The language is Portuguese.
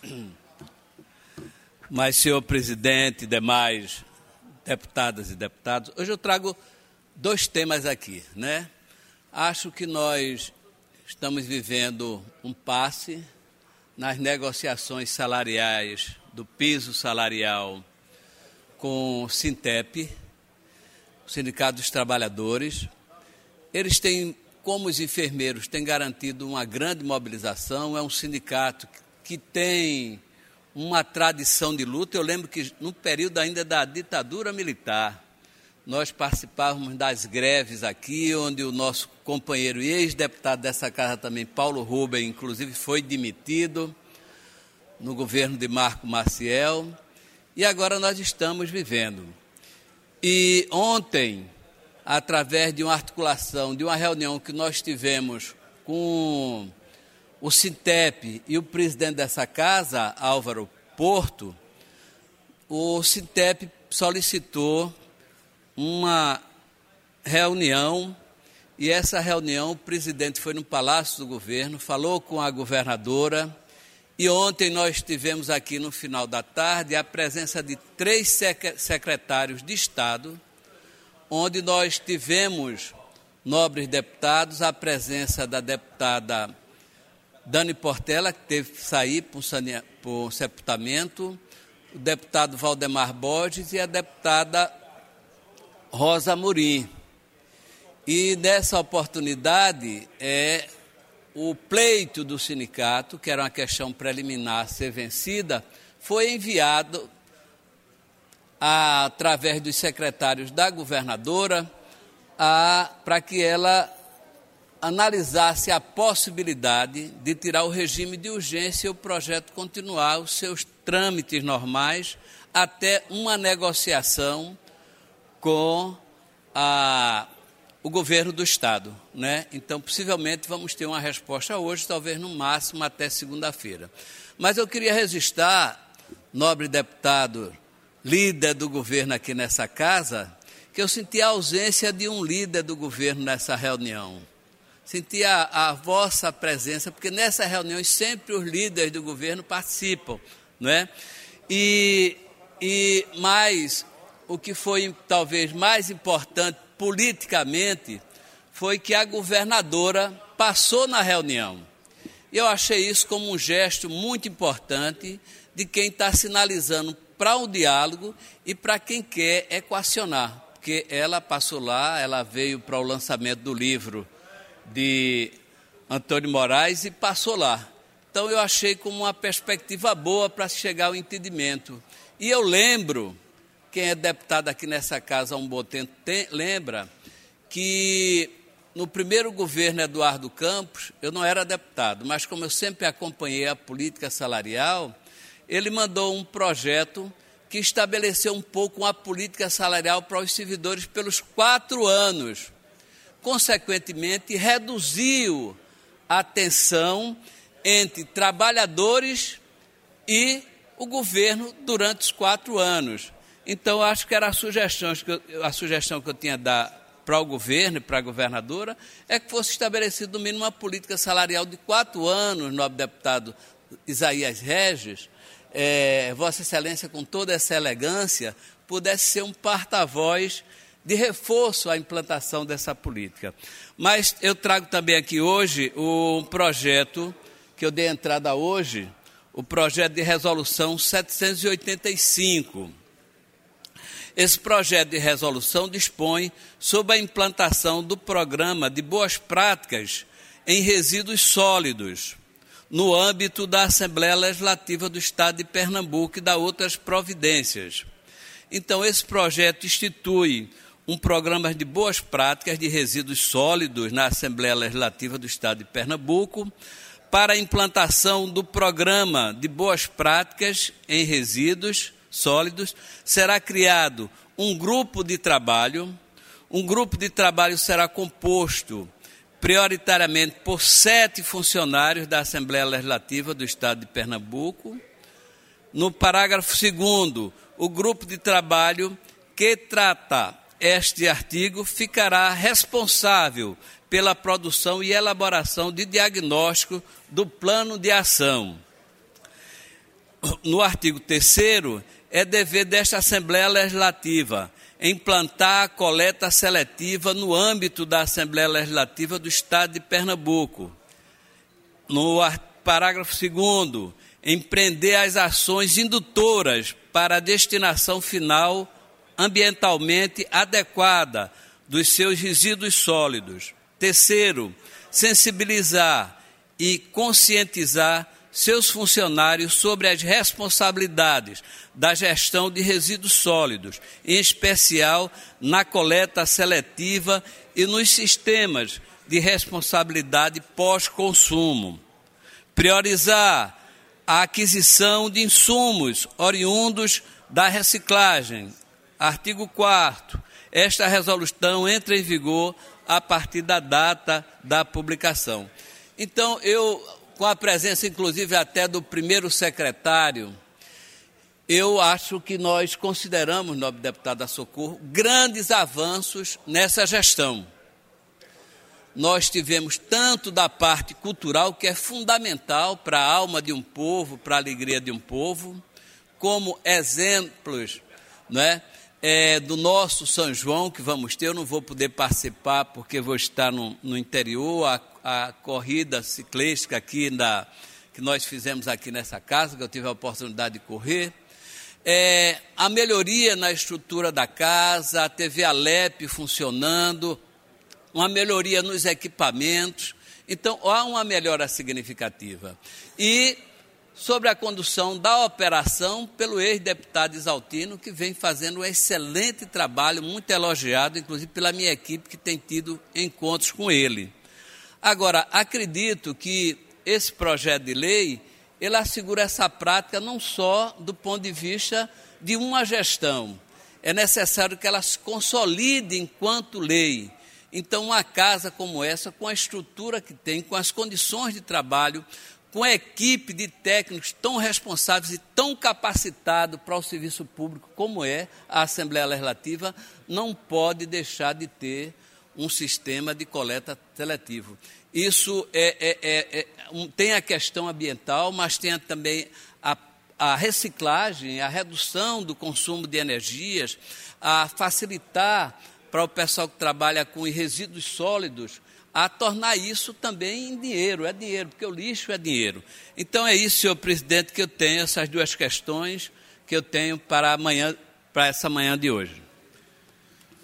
Mas, senhor presidente e demais deputadas e deputados, hoje eu trago dois temas aqui, né? Acho que nós estamos vivendo um passe nas negociações salariais do piso salarial com o Sintep, o Sindicato dos Trabalhadores. Eles têm, como os enfermeiros, têm garantido uma grande mobilização. É um sindicato que tem uma tradição de luta. Eu lembro que no período ainda da ditadura militar, nós participávamos das greves aqui, onde o nosso companheiro e ex-deputado dessa casa também, Paulo Rubem, inclusive foi demitido no governo de Marco Maciel, e agora nós estamos vivendo. E ontem, através de uma articulação, de uma reunião que nós tivemos com o Sintep e o presidente dessa casa, Álvaro Porto, o Sintep solicitou uma reunião, e essa reunião, o presidente foi no Palácio do Governo, falou com a governadora, e ontem nós tivemos aqui no final da tarde a presença de 3 secretários de Estado, onde nós tivemos, nobres deputados, a presença da deputada Dani Portela, que teve que sair por sepultamento, o deputado Valdemar Borges e a deputada Rosa Amorim. E nessa oportunidade, o pleito do sindicato, que era uma questão preliminar a ser vencida, foi enviado através dos secretários da governadora para que ela analisasse a possibilidade de tirar o regime de urgência e o projeto continuar os seus trâmites normais até uma negociação com o governo do Estado, né? Então, possivelmente, vamos ter uma resposta hoje, talvez no máximo até segunda-feira. Mas eu queria registrar, nobre deputado, líder do governo aqui nessa casa, que eu senti a ausência de um líder do governo nessa reunião. Senti a vossa presença, porque nessas reuniões sempre os líderes do governo participam, não é? Mas o que foi talvez mais importante politicamente foi que a governadora passou na reunião. Eu achei isso como um gesto muito importante de quem está sinalizando para o diálogo e para quem quer equacionar, porque ela passou lá, ela veio para o lançamento do livro de Antônio Moraes e passou lá. Então eu achei como uma perspectiva boa para chegar ao entendimento. E eu lembro, quem é deputado aqui nessa casa há um bom tempo lembra que no primeiro governo Eduardo Campos, eu não era deputado, mas como eu sempre acompanhei a política salarial, ele mandou um projeto que estabeleceu um pouco uma política salarial para os servidores pelos 4 anos. Consequentemente, reduziu a tensão entre trabalhadores e o governo durante os 4 anos. Então, acho que era a sugestão que eu tinha dado para o governo e para a governadora, é que fosse estabelecida no mínimo uma política salarial de 4 anos, nobre deputado Isaías Regis, Vossa Excelência, com toda essa elegância, pudesse ser um porta-voz de reforço à implantação dessa política. Mas eu trago também aqui hoje um projeto que eu dei entrada hoje, o projeto de resolução 785. Esse projeto de resolução dispõe sobre a implantação do programa de boas práticas em resíduos sólidos, no âmbito da Assembleia Legislativa do Estado de Pernambuco e da outras providências. Então, esse projeto institui um programa de boas práticas de resíduos sólidos na Assembleia Legislativa do Estado de Pernambuco, para a implantação do programa de boas práticas em resíduos sólidos, será criado um grupo de trabalho. Um grupo de trabalho será composto prioritariamente por 7 funcionários da Assembleia Legislativa do Estado de Pernambuco. No parágrafo 2º, o grupo de trabalho que trata este artigo ficará responsável pela produção e elaboração de diagnóstico do plano de ação. no artigo 3º, é dever desta Assembleia Legislativa implantar a coleta seletiva no âmbito da Assembleia Legislativa do Estado de Pernambuco. No parágrafo 2º, empreender as ações indutoras para a destinação final ambientalmente adequada dos seus resíduos sólidos. 3º, sensibilizar e conscientizar seus funcionários sobre as responsabilidades da gestão de resíduos sólidos, em especial na coleta seletiva e nos sistemas de responsabilidade pós-consumo. Priorizar a aquisição de insumos oriundos da reciclagem. Artigo 4º. Esta resolução entra em vigor a partir da data da publicação. Então, com a presença, inclusive, até do primeiro secretário, eu acho que nós consideramos, nobre deputada Socorro, grandes avanços nessa gestão. Nós tivemos tanto da parte cultural, que é fundamental para a alma de um povo, para a alegria de um povo, como exemplos, não é? Do nosso São João, que vamos ter. Eu não vou poder participar, porque vou estar no interior, a corrida ciclística aqui que nós fizemos aqui nessa casa, que eu tive a oportunidade de correr. A melhoria na estrutura da casa, a TV Alep funcionando, uma melhoria nos equipamentos. Então, há uma melhora significativa. E sobre a condução da operação pelo ex-deputado Isaltino, que vem fazendo um excelente trabalho, muito elogiado, inclusive pela minha equipe, que tem tido encontros com ele. Agora, acredito que esse projeto de lei, ele assegura essa prática não só do ponto de vista de uma gestão. É necessário que ela se consolide enquanto lei. Então, uma casa como essa, com a estrutura que tem, com as condições de trabalho, com a equipe de técnicos tão responsáveis e tão capacitados para o serviço público como é a Assembleia Legislativa, não pode deixar de ter um sistema de coleta seletivo. Isso tem a questão ambiental, mas tem também a reciclagem, a redução do consumo de energias, a facilitar para o pessoal que trabalha com resíduos sólidos, a tornar isso também em dinheiro. É dinheiro, porque o lixo é dinheiro. Então é isso, senhor presidente, que eu tenho, essas duas questões que eu tenho para essa manhã de hoje.